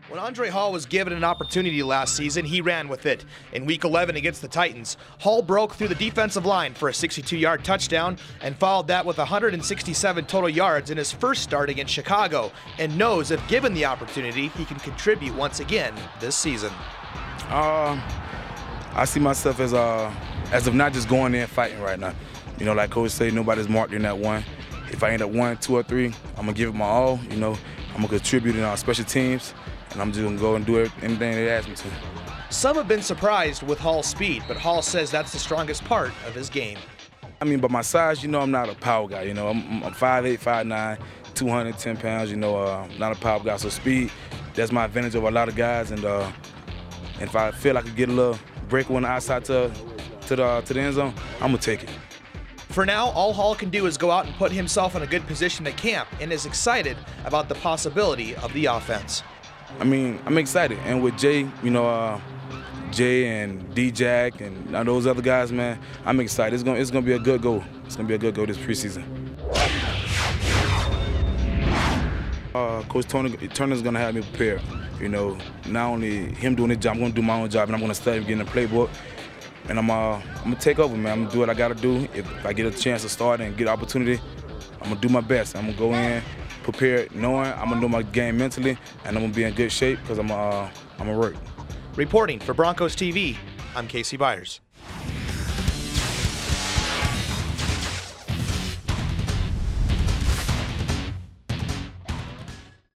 When Andre Hall was given an opportunity last season, he ran with it. In Week 11 against the Titans, Hall broke through the defensive line for a 62-yard touchdown and followed that with 167 total yards in his first start against Chicago, and knows if given the opportunity, he can contribute once again this season. I see myself as of not just going there and fighting right now. You know, like Coach say, nobody's marked in that one. If I end up 1, 2, or 3, I'm gonna give it my all. You know, I'm gonna contribute in our special teams. And I'm just gonna go and do anything they ask me to. Some have been surprised with Hall's speed, but Hall says that's the strongest part of his game. I mean, by my size, you know, I'm not a power guy. You know, I'm 5'8", 5'9", 210 pounds. You know, not a power guy. So speed, that's my advantage over a lot of guys. And if I feel I could get a little break on the outside to the end zone, I'm gonna take it. For now, all Hall can do is go out and put himself in a good position at camp, and is excited about the possibility of the offense. I mean, I'm excited, and with Jay, you know, Jay and D-Jack and those other guys, man, I'm excited. It's gonna be a good goal. It's gonna be a good goal this preseason. Coach Turner's gonna have me prepared. You know, not only him doing his job, I'm gonna do my own job, and I'm gonna study getting the playbook. And I'm gonna take over, man. I'm gonna do what I gotta do. If I get a chance to start and get an opportunity, I'm gonna do my best. I'm gonna go in prepared, knowing I'm gonna know my game mentally, and I'm gonna be in good shape because I'm gonna work. Reporting for Broncos TV, I'm Casey Byers.